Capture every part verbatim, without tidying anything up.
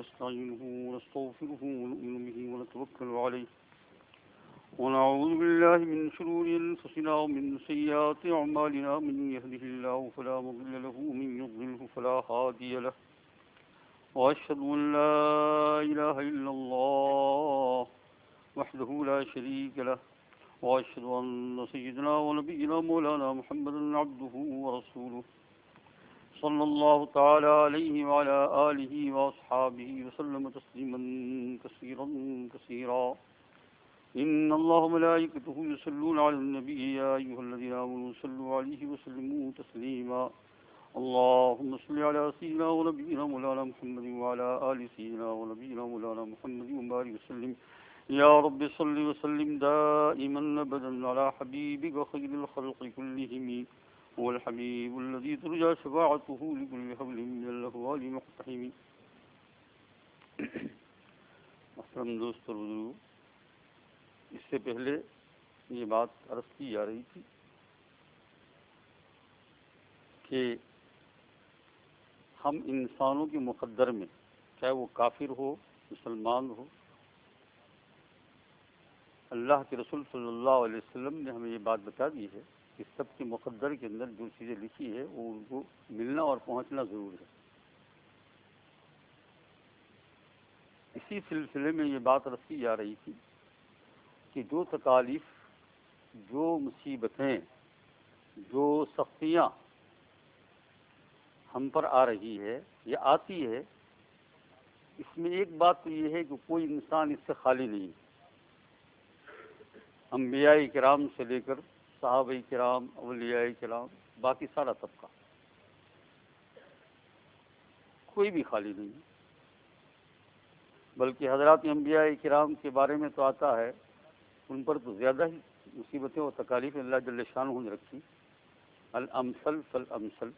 ونستعينه ونستغفره ونؤمن به ونتوكل عليه ونعوذ بالله من شرور أنفسنا ومن سيئات أعمالنا من يهده الله فلا مضل له ومن يضلله فلا هادي له وأشهد أن لا إله إلا الله وحده لا شريك له وأشهد أن سيدنا ونبينا مولانا محمدا عبده ورسوله صلى الله تعالى عليه وعلى آله وأصحابه وسلم تسليما كثيرا كثيرا إن الله وملائكته يصلون على النبي يا أيها الذين آمنوا صلوا عليه وسلموا تسليما اللهم صل على سيدنا ونبينا مولانا محمد وعلى آل سيدنا ونبينا مولانا محمد وبارك وسلم يا رب صل وسلم دائما أبدا على حبيبك خير الخلق كلهم هو الحبيب الذي ترجى شفاعته لكل حبل من الأهوال مقتحم. محترم دوست اور بزرگوں، اس سے پہلے یہ بات عرض کی جا رہی تھی کہ ہم انسانوں کے مقدر میں، چاہے وہ کافر ہو مسلمان ہو، اللہ کے رسول صلی اللہ علیہ وسلم نے ہمیں یہ بات بتا دی ہے کہ سب کے مقدر کے اندر جو چیزیں لکھی ہے وہ ان کو ملنا اور پہنچنا ضرور ہے. اسی سلسلے میں یہ بات عرض کی جا رہی تھی کہ جو تکالیف، جو مصیبتیں، جو سختیاں ہم پر آ رہی ہے یا آتی ہے، اس میں ایک بات تو یہ ہے کہ کوئی انسان اس سے خالی نہیں. انبیاء کرام سے لے کر صحابہ کرام، اولیاء کرام، باقی سارا طبقہ، کوئی بھی خالی نہیں. بلکہ حضرات انبیاء کرام کے بارے میں تو آتا ہے ان پر تو زیادہ ہی مصیبتیں اور تکالیف اللہ جل شانہ نے رکھی. الامثل فالامثل.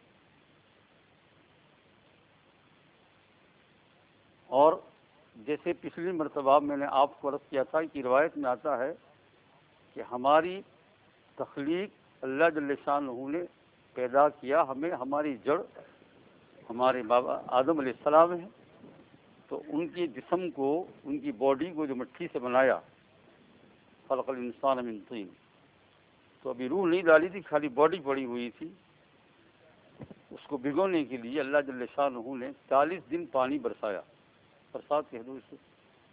اور جیسے پچھلی مرتبہ میں نے آپ کو عرض کیا تھا کہ روایت میں آتا ہے کہ ہماری تخلیق اللہ جل شانہ نے پیدا کیا، ہمیں ہماری جڑ ہمارے بابا آدم علیہ السلام ہے، تو ان کی جسم کو، ان کی باڈی کو جو مٹی سے بنایا، خلق الانسان من طین، تو ابھی روح نہیں ڈالی تھی، خالی باڈی پڑی ہوئی تھی. اس کو بھگونے کے لیے اللہ جل شانہ نے چالیس دن پانی برسایا، برسات کے حدود سے.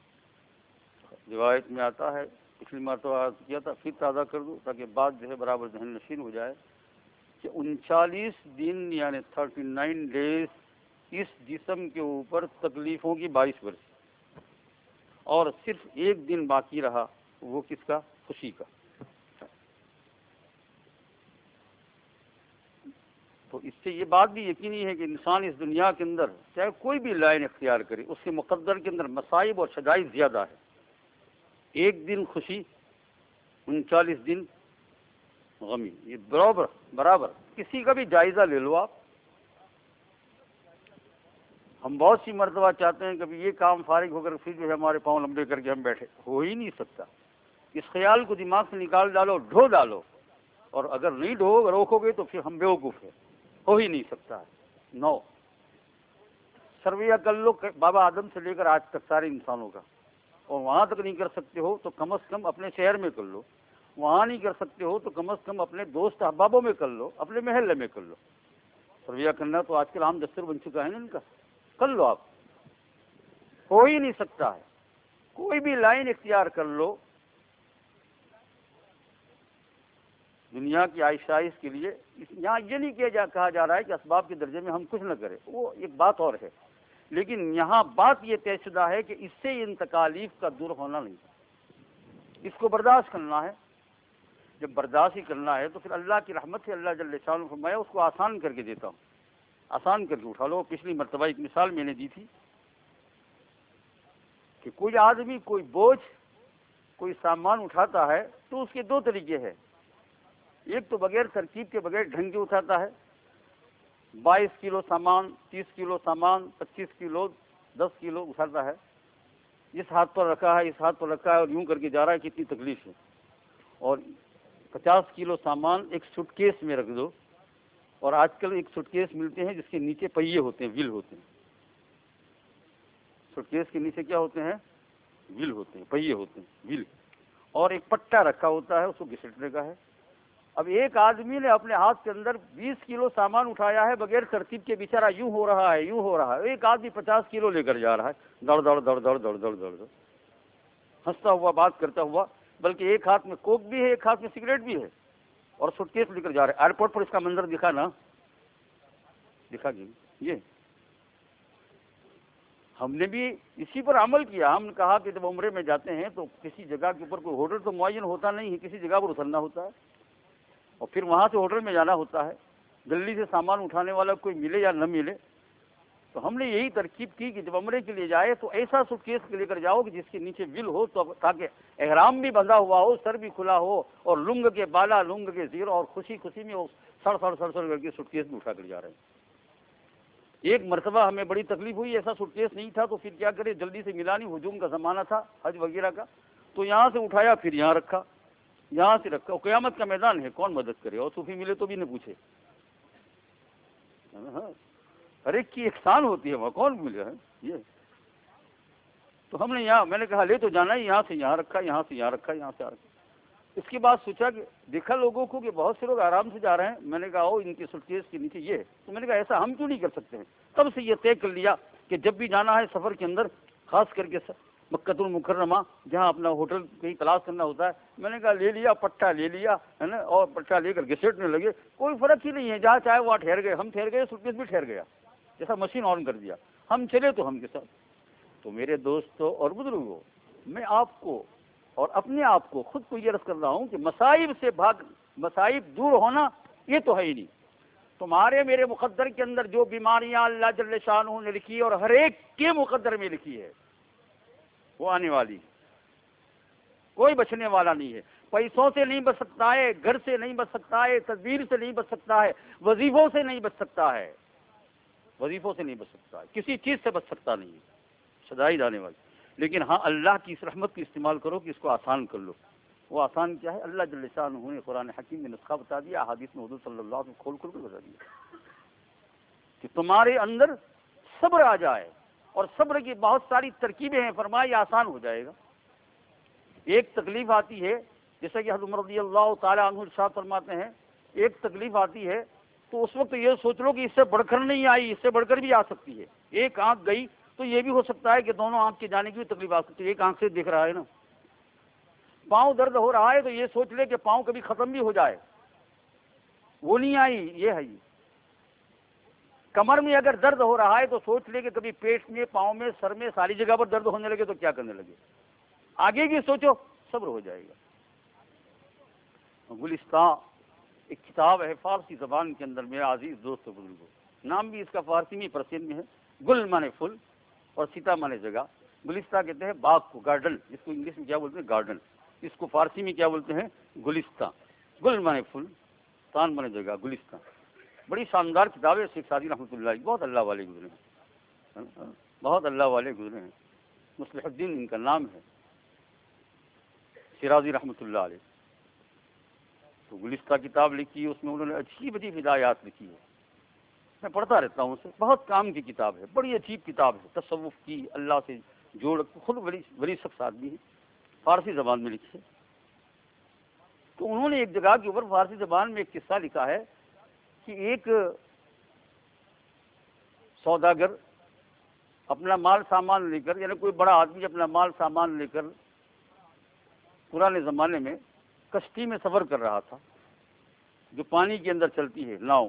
روایت میں آتا ہے، پچھلی مرتبہ عرض کیا تھا، پھر تازہ کر دو تاکہ بات جو ہے برابر ذہن نشین ہو جائے، کہ انچالیس دن یعنی تھرٹی نائن ڈیز اس جسم کے اوپر تکلیفوں کی بارش برسی، اور صرف ایک دن باقی رہا، وہ کس کا؟ خوشی کا. تو اس سے یہ بات بھی یقینی ہے کہ انسان اس دنیا کے اندر چاہے کوئی بھی لائن اختیار کرے، اس کے مقدر کے اندر مصائب اور شدائد زیادہ ہے. ایک دن خوشی، انچالیس دن غمی، یہ برابر برابر. کسی کا بھی جائزہ لے لو آپ. ہم بہت سی مرتبہ چاہتے ہیں کبھی یہ کام فارغ ہو کر پھر جو ہے ہمارے پاؤں لمبے کر کے ہم بیٹھے، ہو ہی نہیں سکتا. اس خیال کو دماغ سے نکال ڈالو، ڈھو ڈالو، اور اگر نہیں ڈھو روکو گے تو پھر ہم بیوقوف ہیں، ہو ہی نہیں سکتا ہے. نو سرویہ کر لو بابا آدم سے لے کر آج تک سارے انسانوں کا، اور وہاں تک نہیں کر سکتے ہو تو کم از کم اپنے شہر میں کر لو. وہاں نہیں کر سکتے ہو تو کم از کم اپنے دوست احبابوں میں کر لو، اپنے محلے میں کر لو. سرویہ کرنا تو آج کل عام دستور بن چکا ہے نا ان کا، کر لو آپ. ہو ہی نہیں سکتا ہے. کوئی بھی لائن اختیار کر لو دنیا کی عائشائش کے لیے. یہاں یہ نہیں کیا جا کہا جا رہا ہے کہ اسباب کے درجے میں ہم کچھ نہ کریں، وہ ایک بات اور ہے، لیکن یہاں بات یہ طے شدہ ہے کہ اس سے ان تکالیف کا دور ہونا نہیں، اس کو برداشت کرنا ہے. جب برداشت ہی کرنا ہے تو پھر اللہ کی رحمت سے اللہ جل شانہ نے فرمایا اس کو آسان کر کے دیتا ہوں، آسان کر کے اٹھا لو. پچھلی مرتبہ ایک مثال میں نے دی تھی کہ کوئی آدمی کوئی بوجھ، کوئی سامان اٹھاتا ہے تو اس کے دو طریقے ہیں. ایک تو بغیر ترکیب کے، بغیر ڈھنگ کے اٹھاتا ہے، بائیس کلو سامان، تیس کلو سامان، پچیس کلو، دس کلو اٹھاتا ہے. اس ہاتھ پر رکھا ہے، اس ہاتھ پر رکھا ہے، اور یوں کر کے جا رہا ہے، کتنی تکلیف ہے. اور پچاس کلو سامان ایک سوٹ کیس میں رکھ دو، اور آج کل ایک سوٹ کیس ملتے ہیں جس کے نیچے پہیے ہوتے ہیں، ویل ہوتے ہیں. سوٹ کیس کے نیچے کیا ہوتے ہیں؟ ویل ہوتے ہیں، پہیے ہوتے ہیں، ویل، اور ایک پٹا رکھا ہوتا ہے، اس کو گھسیٹنے کا ہے۔ اب ایک آدمی نے اپنے ہاتھ کے اندر بیس کلو سامان اٹھایا ہے بغیر ترتیب کے، بیچارہ یوں ہو رہا ہے یوں ہو رہا ہے، ایک آدمی پچاس کلو لے کر جا رہا ہے، دوڑ دوڑ دوڑ دوڑ دوڑ دوڑ دوڑ، ہنستا ہوا بات کرتا ہوا، بلکہ ایک ہاتھ میں کوک بھی ہے ایک ہاتھ میں سگریٹ بھی ہے، اور سوٹ کیس لے کر جا رہا ہے۔ ایئرپورٹ پر اس کا منظر دکھا نا، دکھا گیا یہ۔ ہم نے بھی اسی پر عمل کیا، ہم نے کہا کہ جب عمرے میں جاتے ہیں تو کسی جگہ کے اوپر کوئی ہوٹل تو معین ہوتا نہیں ہے، کسی جگہ پر اترنا ہوتا ہے اور پھر وہاں سے ہوٹل میں جانا ہوتا ہے، جلدی سے سامان اٹھانے والا کوئی ملے یا نہ ملے، تو ہم نے یہی ترکیب کی کہ جب عمرے کے لیے جائے تو ایسا سوٹ کیس لے کر جاؤ کہ جس کے نیچے ول ہو، تو تاکہ احرام بھی بندھا ہوا ہو، سر بھی کھلا ہو، اور لنگ کے بالا لنگ کے زیر، اور خوشی خوشی میں وہ سڑ سڑ سڑ سڑ کر کے سوٹ کیس میں اٹھا کر جا رہے ہیں۔ ایک مرتبہ ہمیں بڑی تکلیف ہوئی، ایسا سوٹ کیس نہیں تھا، تو پھر کیا کرے، جلدی سے ملا نہیں، ہجوم کا زمانہ تھا حج وغیرہ کا، تو یہاں سے اٹھایا پھر یہاں رکھا، یہاں سے رکھا، اور قیامت کا میدان ہے، کون مدد کرے، اور صوفی ملے تو بھی نہ پوچھے، ہر ایک کی احسان ہوتی ہے، وہاں کون ملے ہے یہ۔ تو ہم نے یہاں، میں نے کہا لے تو جانا ہی، یہاں سے یہاں رکھا، یہاں سے یہاں رکھا، یہاں سے رکھا۔ اس کے بعد سوچا کہ دیکھا لوگوں کو کہ بہت سے لوگ آرام سے جا رہے ہیں، میں نے کہا او ان کے سوٹ کیس کے نیچے یہ ہے، تو میں نے کہا ایسا ہم کیوں نہیں کر سکتے ہیں۔ تب سے یہ طے کر لیا کہ جب بھی جانا ہے سفر کے اندر، خاص کر کے مکہ المکرمہ جہاں اپنا ہوٹل کہیں تلاش کرنا ہوتا ہے، میں نے کہا لے لیا پٹا، لے لیا ہے نا، اور پٹا لے کر گھسیٹنے لگے، کوئی فرق ہی نہیں ہے، جہاں چاہے وہاں ٹھہر گئے، ہم ٹھہر گئے، سوٹ کیس بھی ٹھہر گیا، جیسا مشین آن کر دیا، ہم چلے تو ہم کے ساتھ۔ تو میرے دوستوں اور بزرگوں، میں آپ کو اور اپنے آپ کو خود کو یہ عرض کر رہا ہوں کہ مصائب سے بھاگ، مصائب دور ہونا یہ تو ہے ہی نہیں۔ تمہارے میرے مقدر کے اندر جو بیماریاں اللہ جل شانہ نے لکھی ہے اور ہر ایک کے مقدر میں لکھی ہے وہ آنے والی، کوئی بچنے والا نہیں ہے۔ پیسوں سے نہیں بچ سکتا ہے، گھر سے نہیں بچ سکتا ہے، تدبیر سے نہیں بچ سکتا ہے، وظیفوں سے نہیں بچ سکتا ہے، وظیفوں سے نہیں بچ سکتا ہے، کسی چیز سے بچ سکتا نہیں ہے، شدائد آنے والی۔ لیکن ہاں اللہ کی اس رحمت کی استعمال کرو کہ اس کو آسان کر لو۔ وہ آسان کیا ہے؟ اللہ جل شانہ نے قرآن حکیم میں نسخہ بتا دیا، احادیث میں حضور صلی اللہ علیہ وسلم کھول کھول کر بتا دیا کہ تمہارے اندر صبر آ جائے، اور صبر کی بہت ساری ترکیبیں ہیں، فرمایا آسان ہو جائے گا۔ ایک تکلیف آتی ہے، جیسا کہ حضرت عمر رضی اللہ تعالی عنہ ارشاد فرماتے ہیں، ایک تکلیف آتی ہے تو اس وقت یہ سوچ لو کہ اس سے بڑھ کر نہیں آئی، اس سے بڑھ کر بھی آ سکتی ہے۔ ایک آنکھ گئی تو یہ بھی ہو سکتا ہے کہ دونوں آنکھ کے جانے کی بھی تکلیف آ سکتی ہے، ایک آنکھ سے دیکھ رہا ہے نا۔ پاؤں درد ہو رہا ہے تو یہ سوچ لے کہ پاؤں کبھی ختم بھی ہو جائے، وہ نہیں آئی، یہ ہے۔ کمر میں اگر درد ہو رہا ہے تو سوچ لے کہ کبھی پیٹ میں، پاؤں میں، سر میں، ساری جگہ پر درد ہونے لگے تو کیا کرنے لگے، آگے بھی سوچو، صبر ہو جائے گا۔ گلستان ایک کتاب ہے فارسی زبان کے اندر، میرا عزیز دوست و بزرگوں، نام بھی اس کا فارسی میں پرسند میں ہے، گل مانے پھول اور سیتا مانے جگہ۔ گلستہ کہتے ہیں باغ کو، گارڈن، جس کو انگلش میں کیا بولتے ہیں گارڈن، اس کو فارسی میں کیا بولتے ہیں گلستہ۔ گل مانے پھول، تان مانے جگہ، گلستہ، بڑی شاندار کتاب ہے۔ شیخ سعدی رحمۃ اللہ علیہ بہت اللہ والے گزرے ہیں، بہت اللہ والے گزرے ہیں، مصلح الدین ان کا نام ہے، شیرازی رحمۃ اللہ علیہ۔ تو گلستہ کتاب لکھی ہے، اس میں انہوں نے عجیب عجیب ہدایات لکھی ہے، میں پڑھتا رہتا ہوں اسے، بہت کام کی کتاب ہے، بڑی عجیب کتاب ہے، تصوف کی، اللہ سے جوڑ، خود بڑی بڑی سخت آدمی ہے، فارسی زبان میں لکھی ہے۔ تو انہوں نے ایک جگہ کے اوپر فارسی زبان میں ایک قصہ لکھا ہے کہ ایک سوداگر اپنا مال سامان لے کر، یعنی کوئی بڑا آدمی اپنا مال سامان لے کر پرانے زمانے میں کشتی میں سفر کر رہا تھا، جو پانی کے اندر چلتی ہے، ناؤ،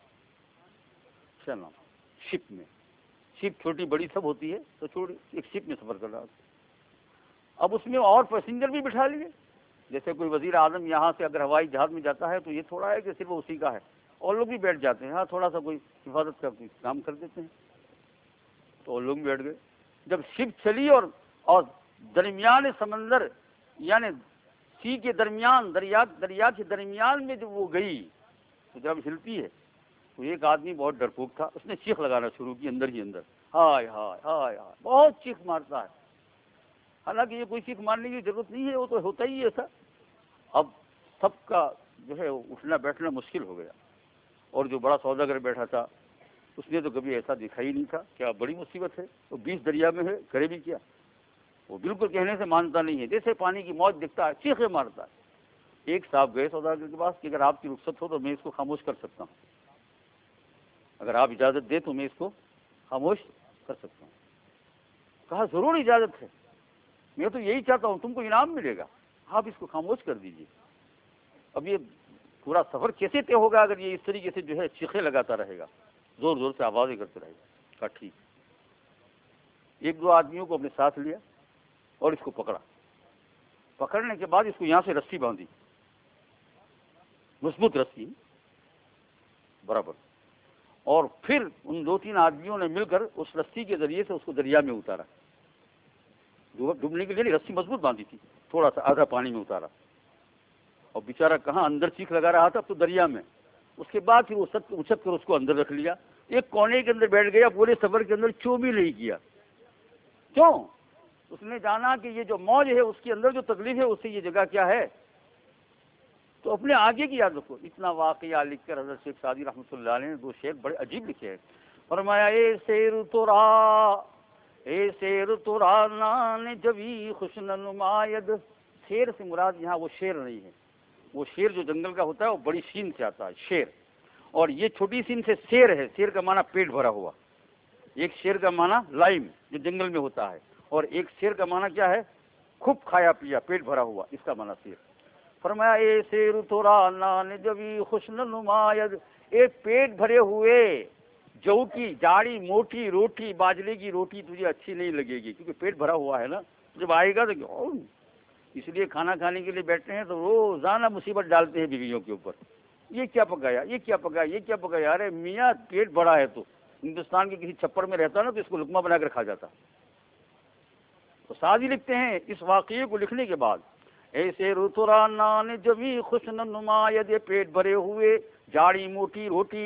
ناؤ شپ میں، شپ چھوٹی بڑی سب ہوتی ہے، تو چھوٹی ایک شپ میں سفر کر رہا تھا۔ اب اس میں اور پیسنجر بھی بٹھا لیے، جیسے کوئی وزیر اعظم یہاں سے اگر ہوائی جہاز میں جاتا ہے تو یہ تھوڑا ہے کہ صرف اسی کا ہے، اور لوگ بھی بیٹھ جاتے ہیں، ہاں تھوڑا سا کوئی حفاظت کا کوئی کام کر دیتے ہیں، تو اور لوگ بھی بیٹھ گئے۔ جب شپ چلی اور اور درمیان سمندر، یعنی سی کے درمیان، دریا دریا کے درمیان میں جب وہ گئی تو جب ہلتی ہے تو ایک آدمی بہت ڈرپوک تھا، اس نے چیخ لگانا شروع کی اندر ہی اندر، ہائے ہائے ہائے ہائے، بہت چیخ مارتا ہے، حالانکہ یہ کوئی چیخ مارنے کی ضرورت نہیں ہے، وہ تو ہوتا ہی ایسا۔ اب سب کا جو ہے اٹھنا بیٹھنا مشکل ہو گیا، اور جو بڑا سوداگر بیٹھا تھا اس نے تو کبھی ایسا دکھا ہی نہیں تھا، کیا بڑی مصیبت ہے، وہ بیس دریا میں ہے، کرے بھی کیا؟ وہ بالکل کہنے سے مانتا نہیں ہے، جیسے پانی کی موج دکھتا ہے چیخے مارتا ہے۔ ایک صاحب گئے سوداگر کے پاس کہ اگر آپ کی رخصت ہو تو میں اس کو خاموش کر سکتا ہوں، اگر آپ اجازت دیں تو میں اس کو خاموش کر سکتا ہوں۔ کہا ضرور اجازت ہے، میں تو یہی چاہتا ہوں، تم کو انعام ملے گا، آپ اس کو خاموش کر دیجیے۔ اب یہ پورا سفر کیسے طے ہوگا اگر یہ اس طریقے سے جو ہے چیخے لگاتا رہے گا، زور زور سے آوازیں کرتے رہے گا؟ کہا ٹھیک۔ ایک دو آدمیوں کو اپنے ساتھ لیا اور اس کو پکڑا، پکڑنے کے بعد اس کو یہاں سے رسی باندھی، مضبوط رسی برابر، اور پھر ان دو تین آدمیوں نے مل کر اس رسی کے ذریعے سے اس کو دریا میں اتارا، ڈوبنے کے لیے رسی مضبوط باندھی تھی، تھوڑا سا آدھا پانی میں اتارا، اور بیچارہ کہاں اندر چیخ لگا رہا تھا تو دریا میں۔ اس کے بعد پھر وہ سب اچک کر اس کو اندر رکھ لیا، ایک کونے کے اندر بیٹھ گیا، پورے سفر کے اندر چو بھی نہیں کیا۔ کیوں؟ اس نے جانا کہ یہ جو موج ہے اس کے اندر جو تکلیف ہے اس سے یہ جگہ کیا ہے، تو اپنے آگے کی یاد رکھو۔ اتنا واقعہ لکھ کر حضرت شیخ سعدی رحمۃ اللہ علیہ نے دو شعر بڑے عجیب لکھے ہیں۔ فرمایا اے سیر ترا اے سیر ترا نان جوی خوشن نماید، شیر سے مراد یہاں وہ شیر نہیں ہے، وہ شیر جو جنگل کا ہوتا ہے وہ بڑی سین سے آتا ہے شیر، اور یہ چھوٹی سین سے شیر ہے، شیر کا معنی پیٹ بھرا ہوا، ایک شیر کا معنی لائم جو جنگل میں ہوتا ہے، اور ایک شیر کا معنی کیا ہے، خوب کھایا پیا پیٹ بھرا ہوا، اس کا معنی شیر۔ فرمایا اے شیر تورا نان جوی خوشن نماید، ایک پیٹ بھرے ہوئے جو کی جاڑی موٹی روٹی باجرے کی روٹی تجھے اچھی نہیں لگے گی، کیونکہ پیٹ بھرا ہوا ہے نا، جب آئے گا تو اس لیے کھانا کھانے کے لیے بیٹھتے ہیں تو روزانہ مصیبت ڈالتے ہیں بیویوں کے اوپر، یہ کیا پکایا، یہ کیا پکایا، یہ کیا پکایا، ارے میاں پیٹ بڑا ہے تو ہندوستان کے کسی چھپر میں رہتا نا تو اس کو لقمہ بنا کر کھا جاتا۔ تو سعدی لکھتے ہیں اس واقعے کو لکھنے کے بعد، ایسے رترا نان جبھی خوشن نماید، پیٹ بھرے ہوئے جاڑی موٹی روٹی،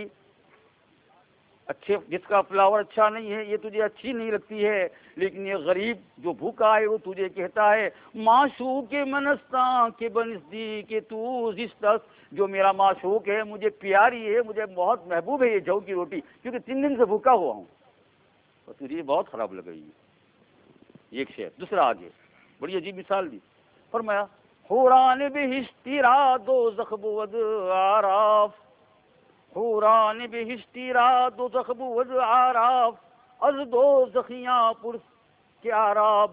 اچھے جس کا فلاور اچھا نہیں ہے یہ تجھے اچھی نہیں لگتی ہے، لیکن یہ غریب جو بھوکا ہے وہ تجھے کہتا ہے معشوق منستاں کے بنزدیک تو زشتس، جو میرا معشوق ہے مجھے پیاری ہے مجھے بہت محبوب ہے یہ جو کی روٹی، کیونکہ تین دن سے بھوکا ہوا ہوں، اور تجھے بہت خراب لگ رہی ہے۔ ایک شعر دوسرا آگے بڑی عجیب مثال دی، فرمایا حوران بہشتی را دوزخ بود آراف، حوران بہشتی را دوزخ بود آراف، از دوزخیاں پرس کہ آراف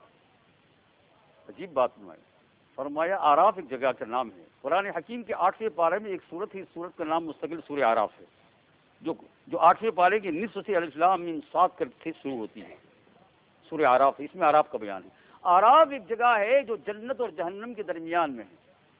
بہشت۔ عجیب بات فرمائی، فرمایا آراف ایک جگہ کا نام ہے، قرآن حکیم کے آٹھویں پارے میں ایک سورت ہے، اس سورت کا نام مستقل سورہ آراف ہے، جو جو آٹھویں پارے کے نصف سے الف لام میم صاد کر سے شروع ہوتی ہے، سورہ آراف، اس میں آراف کا بیان ہے۔ آراف ایک جگہ ہے جو جنت اور جہنم کے درمیان میں ہے،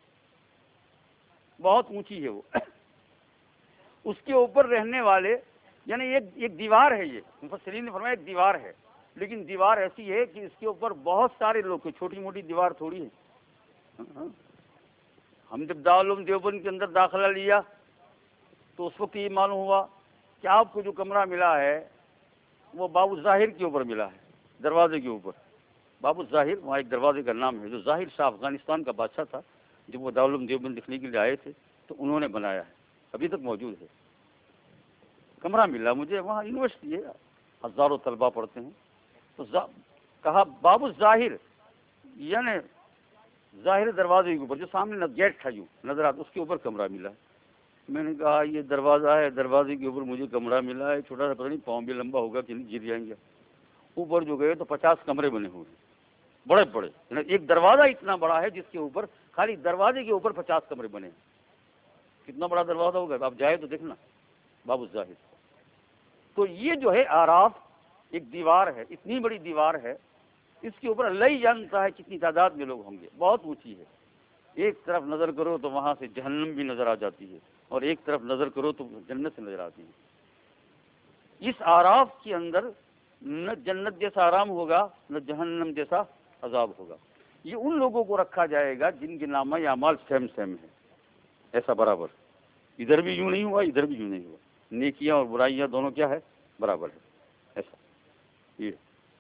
بہت اونچی ہے وہ، اس کے اوپر رہنے والے یعنی ایک ایک دیوار ہے، یہ مفسرین نے فرمایا ایک دیوار ہے، لیکن دیوار ایسی ہے کہ اس کے اوپر بہت سارے لوگ، چھوٹی موٹی دیوار تھوڑی ہے۔ ہم جب دارالعلوم دیوبند کے اندر داخلہ لیا تو اس وقت یہ معلوم ہوا کہ آپ کو جو کمرہ ملا ہے وہ باب الظاہر کے اوپر ملا ہے، دروازے کے اوپر باب الظاہر، وہاں ایک دروازے کا نام ہے، جو ظاہر شاہ افغانستان کا بادشاہ تھا، جب وہ دارالعلوم دیوبند لکھنے کے لیے آئے تھے تو انہوں نے بنایا ہے، ابھی تک موجود ہے۔ کمرہ ملا مجھے، وہاں یونیورسٹی ہے، ہزاروں طلبہ پڑھتے ہیں، تو کہا باب الظاہر یعنی ظاہر دروازے کے اوپر جو سامنے گیٹ تھا یوں نظر آتا، اس کے اوپر کمرہ ملا۔ میں نے کہا یہ دروازہ ہے، دروازے کے اوپر مجھے کمرہ ملا ہے، چھوٹا سا پتہ نہیں پاؤں بھی لمبا ہوگا کہ نہیں گر جائیں گے۔ اوپر جو گئے تو پچاس کمرے بنے ہوئے بڑے بڑے، ایک دروازہ اتنا بڑا ہے جس کے اوپر خالی دروازے کے اوپر پچاس کمرے بنے ہیں، کتنا بڑا دروازہ ہوگا، آپ جائے تو دیکھنا باب الظاہر۔ تو یہ جو ہے آراف ایک دیوار ہے، اتنی بڑی دیوار ہے، اس کے اوپر اللہ ہی جانتا ہے کتنی تعداد میں لوگ ہوں گے، بہت اونچی ہے، ایک طرف نظر کرو تو وہاں سے جہنم بھی نظر آ جاتی ہے، اور ایک طرف نظر کرو تو جنت سے نظر آتی ہے۔ اس آراف کے اندر نہ جنت جیسا آرام ہوگا نہ جہنم جیسا عذاب ہوگا، یہ ان لوگوں کو رکھا جائے گا جن کے نامہ اعمال سیم سیم ہے، ایسا برابر، ادھر بھی یوں نہیں ہوا ادھر بھی یوں نہیں ہوا، نیکیاں اور برائیاں دونوں کیا ہے، برابر ہے، ایسا یہ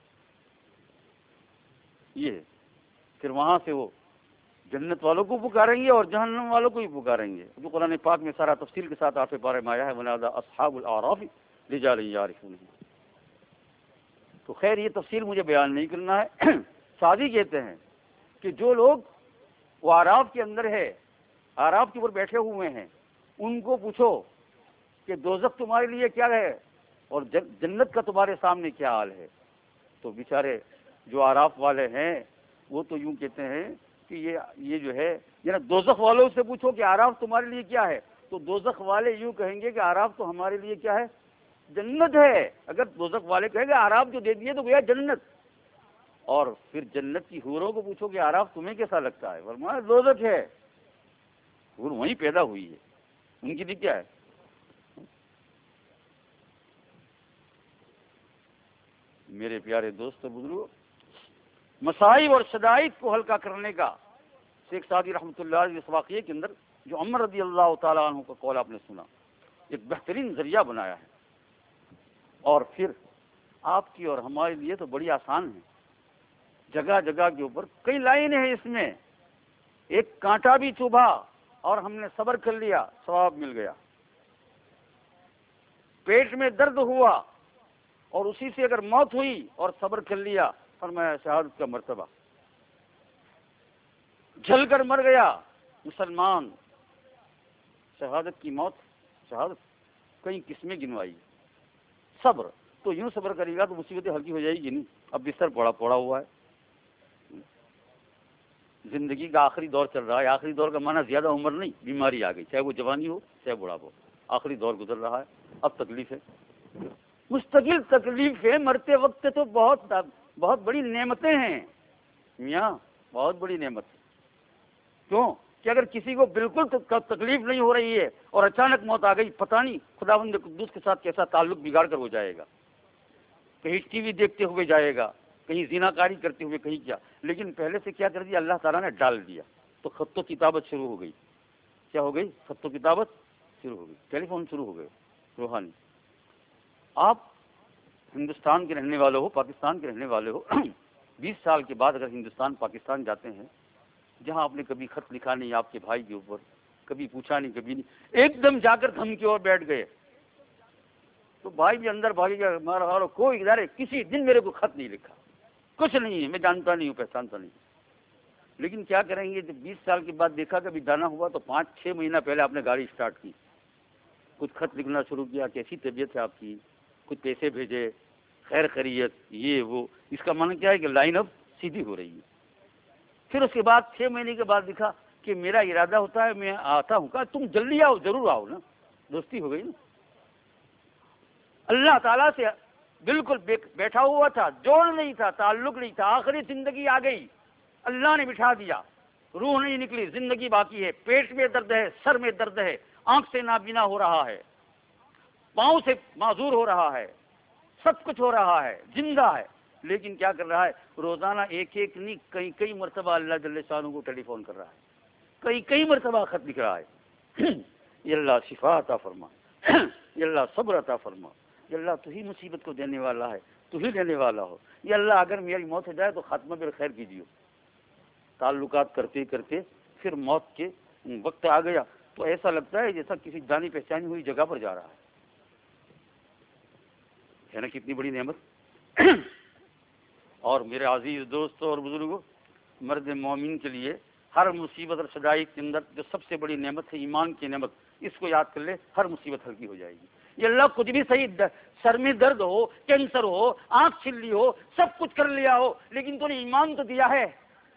یہ پھر وہاں سے وہ جنت والوں کو پکاریں گے اور جہنم والوں کو ہی پکاریں گے، جو قرآن پاک میں سارا تفصیل کے ساتھ آٹھویں پارے میں آیا ہے، ونادى اصحاب الاعراف رجال یعرفون. تو خیر یہ تفصیل مجھے بیان نہیں کرنا ہے. سعدی کہتے ہیں کہ جو لوگ وہ اعراف کے اندر ہے، اعراف کے اوپر بیٹھے ہوئے ہیں، ان کو پوچھو کہ دوزخ تمہارے لیے کیا ہے اور جنت کا تمہارے سامنے کیا حال ہے. تو بیچارے جو اعراف والے ہیں وہ تو یوں کہتے ہیں کہ یہ یہ جو ہے یعنی دوزخ والوں سے پوچھو کہ اعراف تمہارے لیے کیا ہے، تو دوزخ والے یوں کہیں گے کہ اعراف تو ہمارے لیے کیا ہے، جنت ہے. اگر دوزخ والے کہیں گے اعراف جو دے دیے تو گیا جنت. اور پھر جنت کی حوروں کو پوچھو کہ اعراف تمہیں کیسا لگتا ہے، فرمایا دوزخ ہے. حور وہیں پیدا ہوئی ہے، ان کی بھی کیا ہے. میرے پیارے دوست بزرگوں، مصائب اور شدائد کو ہلکا کرنے کا شیخ سعدی رحمۃ اللہ علیہ اس واقعے کے اندر جو عمر رضی اللہ تعالیٰ عنہ کا قول آپ نے سنا، ایک بہترین ذریعہ بنایا ہے. اور پھر آپ کی اور ہمارے لیے تو بڑی آسان ہے. جگہ جگہ کے اوپر کئی لائن ہیں اس میں. ایک کانٹا بھی چبھا اور ہم نے صبر کر لیا، ثواب مل گیا. پیٹ میں درد ہوا اور اسی سے اگر موت ہوئی اور صبر کر لیا، فرمایا شہادت کا مرتبہ. جل کر مر گیا مسلمان، شہادت کی موت، شہادت کئی قسمیں گنوائی. صبر تو یوں صبر کرے گا تو مصیبتیں ہلکی ہو جائے گی نہیں. اب بستر پڑا پڑا ہوا ہے، زندگی کا آخری دور چل رہا ہے. آخری دور کا معنی زیادہ عمر نہیں، بیماری آ گئی، چاہے وہ جوانی ہو چاہے بڑھاپا ہو. آخری دور گزر رہا ہے، اب تکلیف ہے، مستقل تکلیف ہے. مرتے وقت تو بہت بہت بڑی نعمتیں ہیں میاں، بہت بڑی نعمت. کیوں کہ اگر کسی کو بالکل تکلیف نہیں ہو رہی ہے اور اچانک موت آ گئی، پتہ نہیں خداوند قدوس کے ساتھ کیسا تعلق بگاڑ کر ہو جائے گا. کہیں ٹی وی دیکھتے ہوئے جائے گا، کہیں زنا کاری کرتے ہوئے، کہیں کیا. لیکن پہلے سے کیا کر دیا اللہ تعالیٰ نے، ڈال دیا. تو خط و کتابت شروع ہو گئی. کیا ہو گئی؟ خط و کتابت شروع ہو گئی، ٹیلی فون شروع ہو گئے روحانی. آپ ہندوستان کے رہنے والے ہو، پاکستان کے رہنے والے ہو، بیس سال کے بعد اگر ہندوستان پاکستان جاتے ہیں، جہاں آپ نے کبھی خط لکھا نہیں آپ کے بھائی کے اوپر، کبھی پوچھا نہیں، کبھی نہیں، ایک دم جا کر دھم کے اور بیٹھ گئے، تو بھائی بھی اندر بھاگی گیا، مارا کوئی ادارے کسی دن میرے کو خط نہیں لکھا، کچھ نہیں ہے، میں جانتا نہیں ہوں، پہچانتا نہیں. لیکن کیا کریں گے، جب بیس سال کے بعد دیکھا کبھی جانا ہوا تو پانچ چھ مہینہ پہلے آپ نے گاڑی اسٹارٹ کی، کچھ خط لکھنا شروع کیا، کیسی طبیعت ہے آپ کی، کچھ پیسے بھیجے، خیر خیریت، یہ وہ. اس کا معنی کیا ہے کہ لائن اب سیدھی ہو رہی ہے. پھر اس کے بعد چھ مہینے کے بعد دکھا کہ میرا ارادہ ہوتا ہے میں آتا ہوں. کہا تم جلدی آؤ، ضرور آؤ نا، دوستی ہو گئی نا. اللہ تعالیٰ سے بالکل بیٹھا ہوا تھا، جوڑ نہیں تھا، تعلق نہیں تھا. آخری زندگی آ گئی، اللہ نے بٹھا دیا، روح نہیں نکلی، زندگی باقی ہے. پیٹ میں درد ہے، سر میں درد ہے، آنکھ سے نابینا ہو رہا ہے، پاؤں سے معذور ہو رہا ہے، سب کچھ ہو رہا ہے، زندہ ہے. لیکن کیا کر رہا ہے؟ روزانہ ایک ایک نہیں کئی کئی مرتبہ اللہ جل شانہ کو ٹیلی فون کر رہا ہے، کئی کئی مرتبہ خط لکھ رہا ہے. یا اللہ شفا عطا فرما، یا اللہ صبر عطا فرما، یا اللہ تو ہی مصیبت کو دینے والا ہے، تو ہی دینے والا ہو. یا اللہ اگر میری موت ہو جائے تو خاتمہ بالخیر کیجیے. تعلقات کرتے کرتے پھر موت کے وقت آ گیا تو ایسا لگتا ہے جیسا کسی جانی پہچانی ہوئی جگہ پر جا رہا ہے. ہے نا کتنی بڑی نعمت. اور میرے عزیز دوستوں اور بزرگوں، مرد مومن کے لیے ہر مصیبت اور شدائد کے اندر جو سب سے بڑی نعمت ہے ایمان کی نعمت، اس کو یاد کر لے، ہر مصیبت ہلکی ہو جائے گی. یہ اللہ کچھ بھی صحیح، سر میں درد ہو، کینسر ہو، آنکھ چھلی ہو، سب کچھ کر لیا ہو، لیکن تو نے ایمان تو دیا ہے.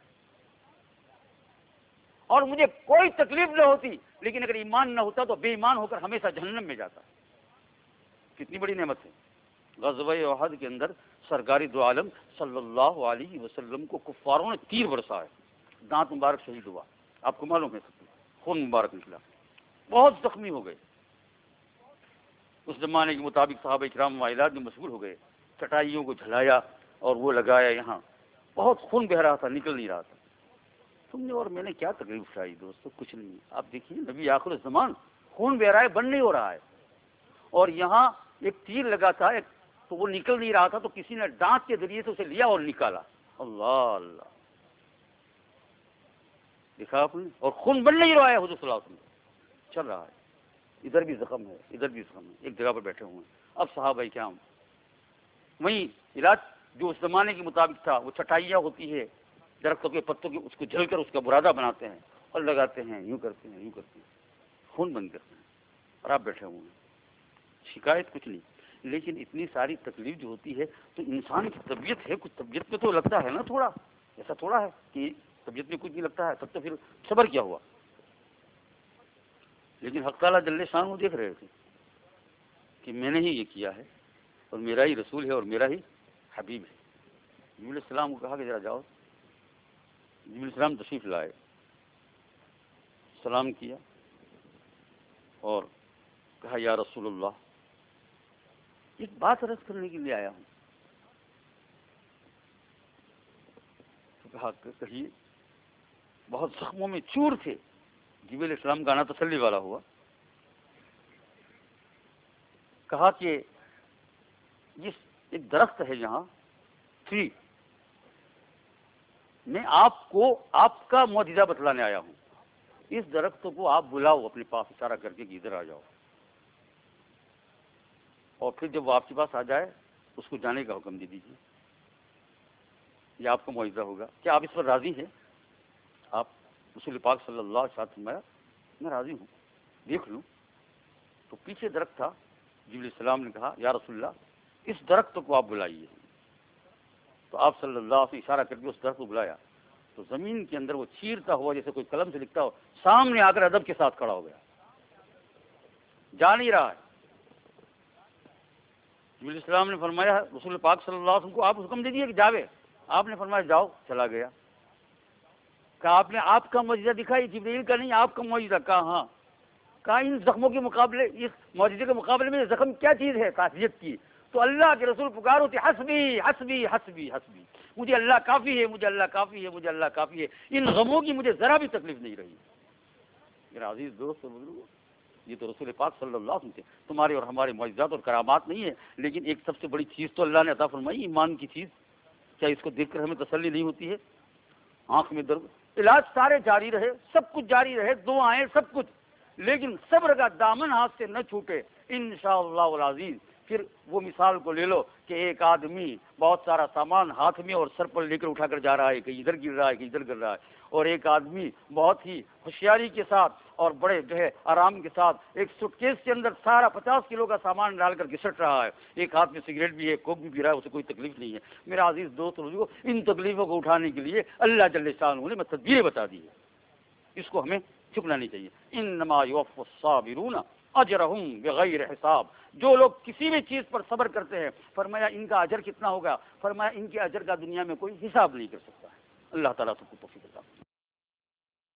اور مجھے کوئی تکلیف نہ ہوتی، لیکن اگر ایمان نہ ہوتا تو بے ایمان ہو کر ہمیشہ جہنم میں جاتا. کتنی بڑی نعمت ہے. غزوہ احد کے اندر سرکاری دو عالم صلی اللہ علیہ وسلم کو کفاروں نے تیر برسا ہے، دانت مبارک شہید ہوا. آپ کو معلوم ہے، خون مبارک نکلا، بہت زخمی ہو گئے. اس زمانے کے مطابق صحابہ کرام واحدات میں مشغول ہو گئے، چٹائیوں کو جھلایا اور وہ لگایا، یہاں بہت خون بہ رہا تھا، نکل نہیں رہا تھا. تم نے اور میں نے کیا تکلیف اٹھائی دوستو، کچھ نہیں. آپ دیکھیے نبی آخر الزمان، خون بہ رہا ہے، بند نہیں ہو رہا ہے، اور یہاں ایک تیر لگا تھا ایک تو وہ نکل نہیں رہا تھا، تو کسی نے ڈانٹ کے ذریعے سے اسے لیا اور نکالا. اللہ اللہ، دیکھا آپ نے، اور خون بن نہیں رہا ہے، حضور صلی اللہ علیہ وسلم چل رہا ہے. ادھر بھی زخم ہے، ادھر بھی زخم ہے، ایک جگہ پر بیٹھے ہوئے ہیں. اب صحابہ کرام وہیں علاج جو اس زمانے کے مطابق تھا، وہ چٹائیاں ہوتی ہے درختوں کے پتوں کی، اس کو جھل کر اس کا برادہ بناتے ہیں اور لگاتے ہیں، یوں کرتے ہیں یوں کرتے ہیں، خون بند کرتے ہیں، اور آپ بیٹھے ہوئے ہیں، شکایت کچھ نہیں۔ لیکن اتنی ساری تکلیف جو ہوتی ہے تو انسان کی طبیعت ہے، کچھ طبیعت میں تو لگتا ہے نا تھوڑا، ایسا تھوڑا ہے کہ طبیعت میں کچھ نہیں لگتا ہے، تب تو پھر صبر کیا ہوا۔ لیکن حق تعالیٰ جل شان وہ دیکھ رہے تھے کہ میں نے ہی یہ کیا ہے اور میرا ہی رسول ہے اور میرا ہی حبیب ہے۔ جبریل علیہ السلام کو کہا کہ ذرا جاؤ۔ جبریل علیہ السلام تشریف لائے، سلام کیا اور کہا یا رسول اللہ، ایک بات عرض کرنے کے لیے آیا ہوں۔ تو کہا کہیے۔ بہت زخموں میں چور تھے۔ جبریل علیہ السلام کا آنا تسلی والا ہوا۔ کہا کہ جس ایک درخت ہے یہاں ٹری، میں آپ کو آپ کا معجزہ بتلانے آیا ہوں، اس درخت کو آپ بلاؤ اپنے پاس اشارہ کر کے کہ ادھر آ جاؤ، اور پھر جب وہ آپ کے پاس آ جائے اس کو جانے کا حکم دے دیجیے، یہ آپ کا معجزہ ہوگا۔ کیا آپ اس پر راضی ہیں؟ آپ رسول پاک صلی اللہ علیہ وسلم فرمایا میں راضی ہوں، دیکھ لوں۔ تو پیچھے درخت تھا، جبریل علیہ السلام نے کہا یا رسول اللہ اس درخت کو آپ بلائیے۔ تو آپ صلی اللہ علیہ وسلم اشارہ کر کے اس درخت کو بلایا، تو زمین کے اندر وہ چیرتا ہوا جیسے کوئی قلم سے لکھتا ہو، سامنے آ کر ادب کے ساتھ کھڑا ہو گیا، جا نہیں رہا ہے۔ جبریل علیہ السلام نے فرمایا رسول پاک صلی اللہ علیہ وسلم کو آپ حکم دے دیے کہ جاوے۔ آپ نے فرمایا جاؤ، چلا گیا۔ کہا آپ نے آپ کا معجزہ دکھائی، جبریل کا نہیں آپ کا معجزہ؟ کہا ہاں۔ کہا ان زخموں کے مقابلے، اس معجزے کے مقابلے میں زخم کیا چیز ہے تعزیت کی؟ تو اللہ کے رسول پکارو تھے حسبی حسبی حسبی حسبی، مجھے اللہ کافی ہے، مجھے اللہ کافی ہے، مجھے اللہ کافی ہے، ان غموں کی مجھے ذرا بھی تکلیف نہیں رہی۔ میرا عزیز دوست اور بزرگو، یہ تو رسول پاک صلی اللہ علیہ وسلم تھے۔ تمہارے اور ہمارے معجزات اور کرامات نہیں ہے، لیکن ایک سب سے بڑی چیز تو اللہ نے عطا فرمائی، ایمان کی چیز۔ کیا اس کو دیکھ کر ہمیں تسلی نہیں ہوتی ہے؟ آنکھ میں درد، علاج سارے جاری رہے، سب کچھ جاری رہے، دعائیں سب کچھ، لیکن صبر کا دامن ہاتھ سے نہ چھوٹے انشاءاللہ العزیز۔ پھر وہ مثال کو لے لو کہ ایک آدمی بہت سارا سامان ہاتھ میں اور سر پر لے کر اٹھا کر جا رہا ہے، کہیں ادھر گر رہا ہے کہیں ادھر گر رہا ہے، اور ایک آدمی بہت ہی ہوشیاری کے ساتھ اور بڑے جو ہے آرام کے ساتھ ایک سوٹ کیس کے اندر سارا پچاس کلو کا سامان ڈال کر گھسٹ رہا ہے، ایک ہاتھ میں سگریٹ بھی ہے، کوک بھی پی رہا ہے، اسے کوئی تکلیف نہیں ہے۔ میرا عزیز دوست بزرگو، ان تکلیفوں کو اٹھانے کے لیے اللہ جل شانہ نے تدبیریں بتا دی ہے، اس کو ہمیں چکنا نہیں چاہیے۔ انما یوفی الصابرون اجرہم بغیر حساب، جو لوگ کسی بھی چیز پر صبر کرتے ہیں، فرمایا ان کا اجر کتنا ہوگا؟ فرمایا ان کے اجر کا دنیا میں کوئی حساب نہیں کر سکتا ہے۔ اللہ تعالیٰ سب کو توفیق عطا فرمائے۔